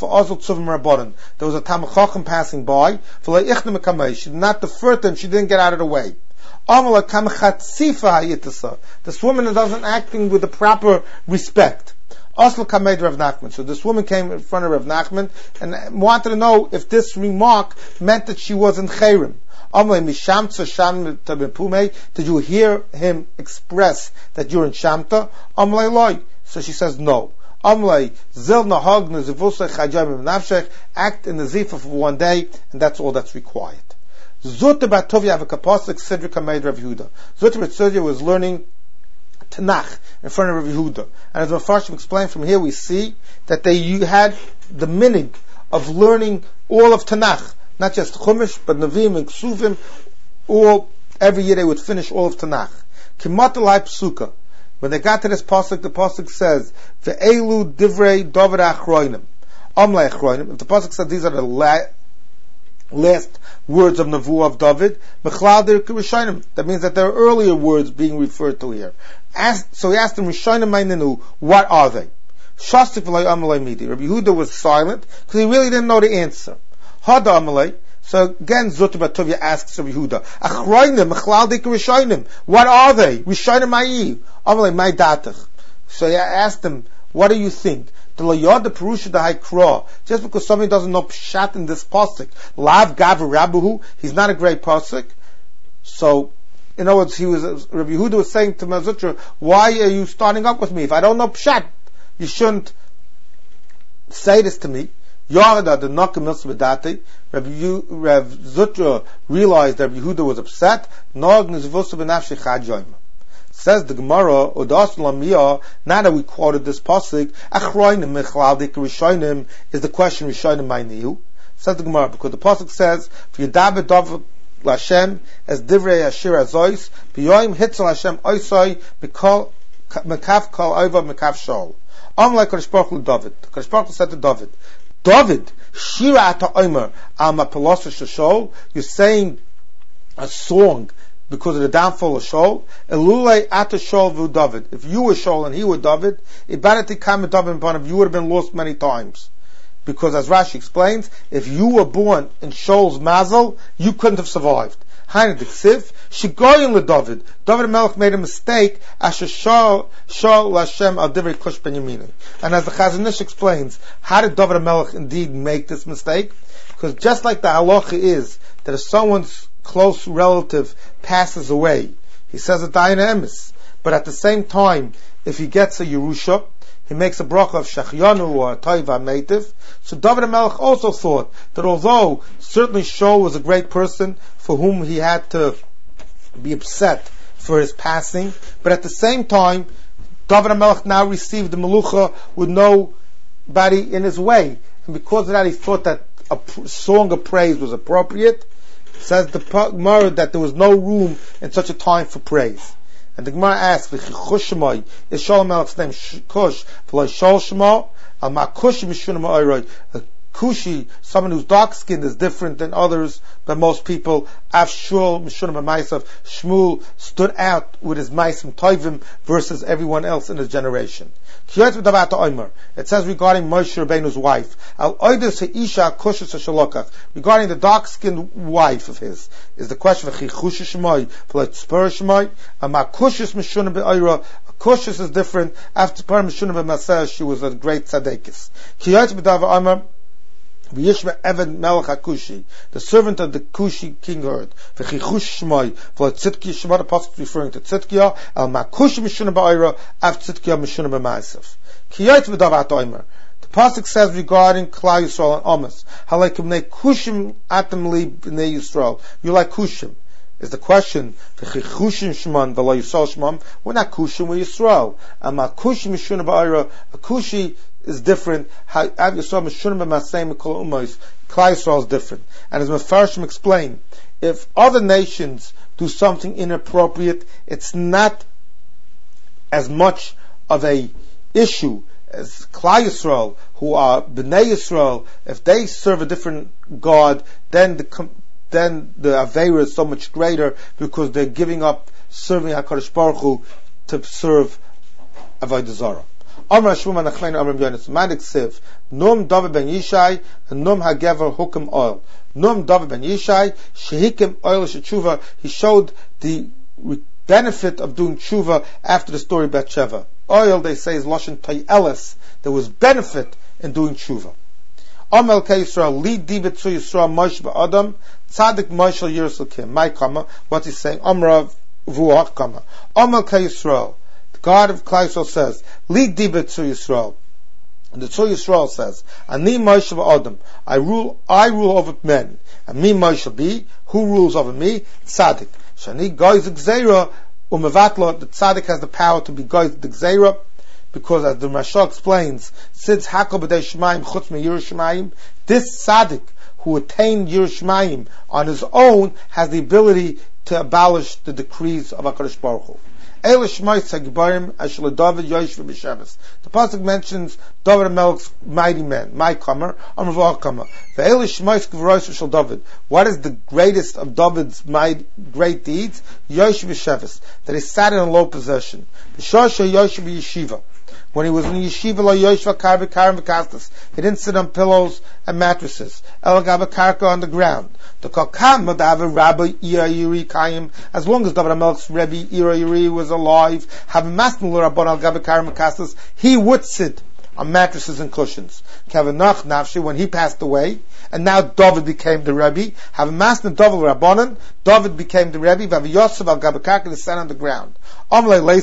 Talmid Chacham passing by. She did not defer to him, she didn't get out of the way. This woman doesn't acting with the proper respect. So this woman came in front of Rav Nachman and wanted to know if this remark meant that she was in Chayrim. Did you hear him express that you're in Shamta? So she says no. Act in the Zifa for one day, and that's all that's required. Zuta Batovia have a kapasik Sidrika made Rav Yehuda. Zuta Batovia was learning Tanakh in front of Rav Yehuda. And as Mepharshim explained, from here we see that they had the minig of learning all of Tanakh, not just Chumash, but Nevi'im and Ksuvim. All every year they would finish all of Tanakh. Kimatalai Psuka. When they got to this pasuk, the pasuk says, "Ve'elu divrei David achroinim, amlei achroinim." If the pasuk says these are the la- last words of Nevuah of David, mechlal dir rishonim, that means that there are earlier words being referred to here. Asked, so he asked them, "Rishonim meinenu, what are they?" Shastik v'lei amalei midi. Rabbi Yehuda was silent because he really didn't know the answer. Hada amalei. So again, Zuta Batovia asks Rabbi Yehuda, Achroinim, Mechlal Dik Rishonim, what are they? Rishonim Ma'i, Amalei Mai Datach. So I asked him, what do you think? The Layod the Perusha the Haikra, just because somebody doesn't know Pshat in this pasuk, Lav Gav Rabuhu, he's not a great pasuk. So, in other words, he was, Rabbi Yehuda was saying to Mazutra, why are you starting up with me? If I don't know Pshat, you shouldn't say this to me. Yarada the Nakim Milsabedate, Rav Zutra realized that Yehuda was upset. Nog Nizvusa Benafshi Chadjoim. Says the Gemara, Odas Lamiyah, now that we quoted this pasuk, Achroinim Mechaldik Rishonim is the question Rishonim Mayniu. Says the Gemara, because the pasuk says, V'yadabe David Lashem as Divrei Ashir Azois, B'yoim Hitzel Hashem Oisoi, Mekaf Kol Oiva Mekaf Shol. Am like Kodesh Baruch Hu David. Kodesh Baruch Hu said to David, David, Shira Ata Omer, Al Mapalosa Shashol, you're saying a song because of the downfall of Shaul. Elulei Ata Shaul Vu David. If you were Shaul and he were David, Ibarati Kam David Banav, you would have been lost many times. Because as Rashi explains, if you were born in Shaul's mazel, you couldn't have survived. Hainu Diksiv, Shigoyin le David. David Melech made a mistake, Asher Shaul Shaul Hashem al Divrei Kush Ben Yamini. And as the Chazon Ish explains, how did David Melech indeed make this mistake? Because just like the halacha is that if someone's close relative passes away, he says a dayan emes, but at the same time, if he gets a Yerusha, he makes a bracha of Shechyanu or a Toiva Meitiv. So David HaMelech also thought that although certainly Shaul was a great person for whom he had to be upset for his passing, but at the same time, David HaMelech now received the Melucha with nobody in his way. And because of that, he thought that a song of praise was appropriate. Says the Gemara that there was no room in such a time for praise. And the Gemara asks, is Shaul Melech's name Kush, v'lo Shaul Shema, al ma Kushi mishuna ma'oroi. A Kushi, someone who's dark-skinned, is different than others, than most people. Av Shul mishuna ma'maisav, Shmuel stood out with his maisim toivim versus everyone else in his generation. It says regarding Moshe Rabbeinu's wife, regarding the dark-skinned wife of his, is the question of Kushis is different. After she was a great tzadekis. V'yishma Eved Melech HaKushi, the servant of the Kushi king heard. V'chichush Shmoi, v'lo Tzidkiya, Shema the pasuk referring to Tzidkiya, al Makushi Mishuna Ba'ira, av Tzidkiya Mishuna B'maisef. Kiyot v'davat oimer. The pasuk says regarding Klal Yisrael and Amos, Halaikim ne Kushim atem li b'nei Yisrael. You like Kushim. Is the question, V'chichushim Shman, v'lo Yisrael Shman, we're not Kushim, we're Yisrael. Al Makushi Mishuna Ba'ira, a Kushi is different. Klal Yisrael is different. And as Mefarshim explained, if other nations do something inappropriate, it's not as much of a issue as Klal Yisrael, who are B'nai Yisrael. If they serve a different God, then the then the Aveira is so much greater because they're giving up serving HaKadosh Baruch Hu to serve Avodah Zarah. Amar Shmuel Nachman Amar Yonis Madik Siv Num David ben Yishai and Num Hagever Hukim Oil. Num David ben Yishai Shehikim Oil Shetshuva. He showed the benefit of doing tshuva after the story of Bathsheba. Oil, they say, is Lashon Tayeles. There was benefit in doing tshuva. Amar Kei Yisrael Lead Dibet Zu Yisrael Moshe Ba'adam Tzadik Moshe Yirsul Kim. My comma. What he's saying? Amar Vuach comma. Amar Kei Yisrael. God of Klal Yisrael says, Lead Dibet Zu Yisrael. And the Zu Yisrael says, Ani Moshe Adam, I rule, I rule over men. And me Moshe be, who rules over me? Tzaddik. Shani Goiz Gzeira, Umevatla, the Tzaddik has the power to be Goiz Gzeira, because as the Mashal explains, since Hakol B'dei Shemaim Chutz Me Yerushalayim, this Tzaddik who attained Yerushalayim on his own has the ability to abolish the decrees of HaKadosh Baruch Hu. The pasuk mentions David HaMelech's mighty men, my comer, Amravah comer. What is the greatest of David's mighty, great deeds? Yosh v'sheves, that he sat in a low possession. When he was in yeshiva, lo yoshva kar v'karim v'kastas. He didn't sit on pillows and mattresses. El gaba karka on the ground. The kakam madav Rabbi Ira Kayim. As long as David HaMelech's Rebbe Ira was alive, have masnul rabban al gaba karim v'kastas, he would sit on mattresses and cushions. Kavanach nafshi, when he passed away, and now David became the Rebbe. Have masnul David rabbanon. David became the Rebbe. Vav Yosef al gaba karka, he sat on the ground. So he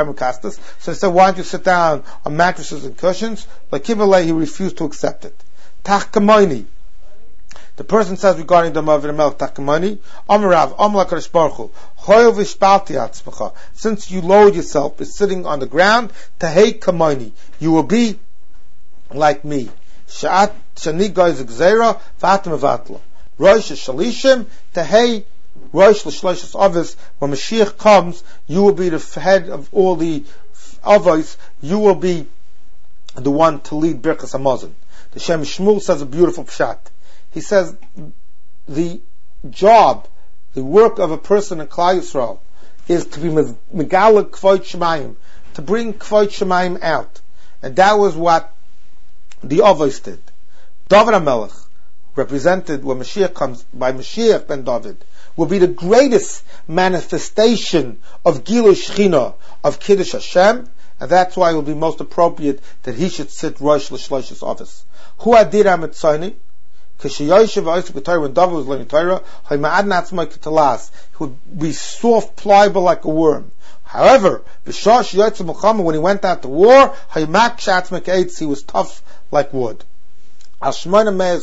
said, why don't you sit down on mattresses and cushions? But Kibalei, he refused to accept it. Tachkamoini. The person says regarding the David HaMelech Tachkamoini, Amarav, Amla Kadosh Baruch Hu, Choyel v'shpalti atzmecha. Since you lowered yourself, is sitting on the ground, Tahei Kamoini. You will be like me. Sha'at Shani Goyz Gzeira, Vatem Avatla. Rosh Shalishim, Tahei Rosh L'Shloshis Avos. When Mashiach comes, you will be the head of all the Avos. You will be the one to lead Birkas Hamazon. The Shem Shmuel says a beautiful pshat. He says the job, the work of a person in Klal Yisrael is to be Megala Kvoit Shemayim, to bring Kvoit Shemayim out. And that was what the Avos did. David HaMelech, represented when Mashiach comes by Mashiach ben David, will be the greatest manifestation of Gilui Shechina, of Kiddush Hashem, and that's why it will be most appropriate that he should sit Rosh L'Shloshis office. Hu Adir HaMetzoni, when David was learning Torah, he would be soft, pliable like a worm. However, when he went out to war, he was tough like wood. He would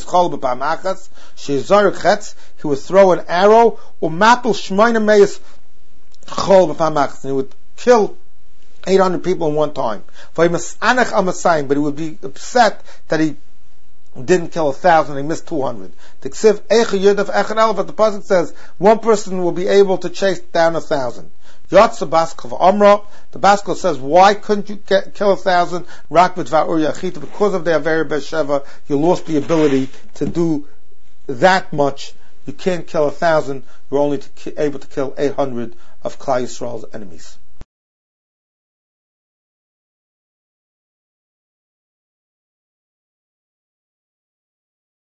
throw an arrow, and he would kill eight hundred people in one time. But he would be upset that he didn't kill a thousand, he missed two hundred. But the pasuk says one person will be able to chase down a thousand. The Baskel says, why couldn't you get, kill a thousand? Because of their very Be'esheva, you lost the ability to do that much. You can't kill a thousand, you're only to, able to kill eight hundred of Klal Yisrael's enemies.